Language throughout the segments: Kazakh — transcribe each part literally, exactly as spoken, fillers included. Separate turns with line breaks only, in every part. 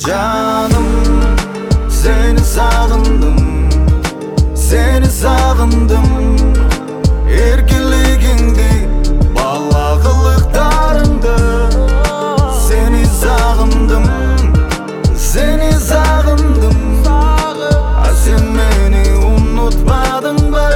Canım, seni sağındım, seni sağındım. Erkinligingdi, balagılıklarındı. Seni sağındım, seni sağındım. A sen meni unutmadın mı?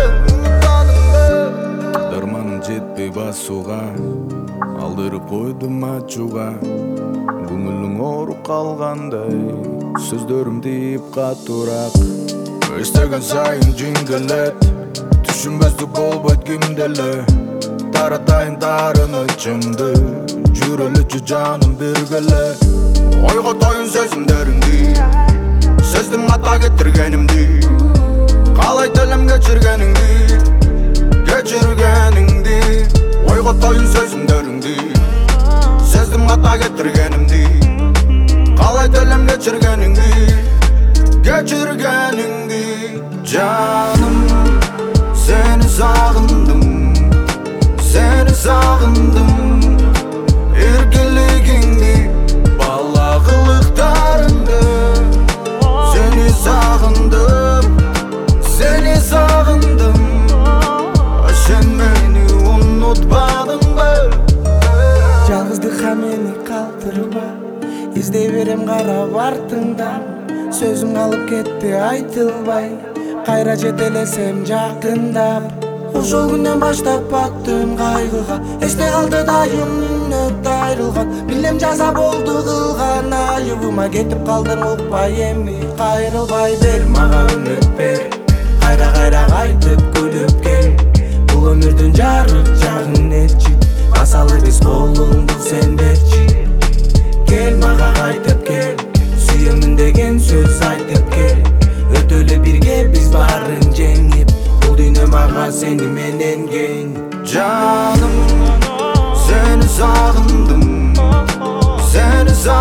Darmanım жетпей басуға, алдырып қойдым ачуға. Көңілің ооруп қалғандай, сөздерім дейіп қатырақ. Естеген сайын жеңгелет, түшінбестік болбойт кимделе. Таратайын тарыны чыңды, жүрелечі жаным бергеле. Ойға тойын сезімдеріңді, сездім хата кетіргенімді. Қалай тілім кечіргеніңді, кечіргеніңді. Ойға тойын сезімдеріңді, сездім хата кетіргенімді. Қалай тілім кечіргеніңді, кечіргеніңді. Canım, seni sağındım, seni sağındım. Erkinligingdi, balagılıklarındı. Seni sağındım, seni sağındım. Sen meni unutmadın mı?
Жалғыздыққа мені қалдырма, іздей берем қарап артыңдан. Сөзің алып кетті айтылбай, қайра жетелесем жақындап. Ошол күннен баштап баттым кайгыга, эсте калды дайым мүнөт айрылган. Билем жаза болду кылган айыбыма, кетип калдың укпай эми кайрылбай. Бер мага үмүт бер, кайра кайра кайтып күлүп кел. Бул өмүрдүн жарык жагын этчи, басалы биз колуңду сен берчи. Кел мага кайтып кел, сүйөмүн деген сөз айтып кел. Өтөлө бирге биз баарын жеңип, бул дүйнө мага сени менен кең.
Canım, seni sağındım, seni sağındım.